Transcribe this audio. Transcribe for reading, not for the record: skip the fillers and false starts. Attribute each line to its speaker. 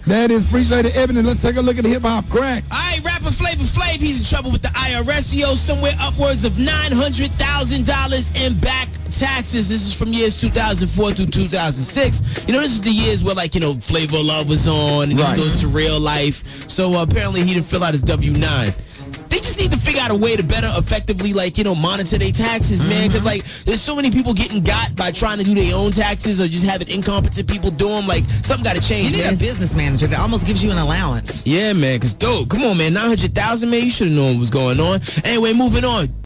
Speaker 1: That is appreciated, Evan. And let's take a look at the hip-hop crack.
Speaker 2: All right, rapper Flavor Flav, he's in trouble with the IRS. He owes somewhere upwards of $900,000 in back taxes. This is from years 2004 through 2006. You know, this is the years where, like, you know, Flavor Love was on, and he was doing Surreal Life. So apparently he didn't fill out his W-9. They just need to figure out a way to better effectively, like, you know, monitor their taxes, man. Because, like, there's so many people getting got by trying to do their own taxes or just having incompetent people do them. Like, something got to change,
Speaker 3: man. You need a business manager that almost gives you an allowance.
Speaker 2: Yeah, man. Because, dude, come on, man. $900,000, man. You should have known what was going on. Anyway, moving on.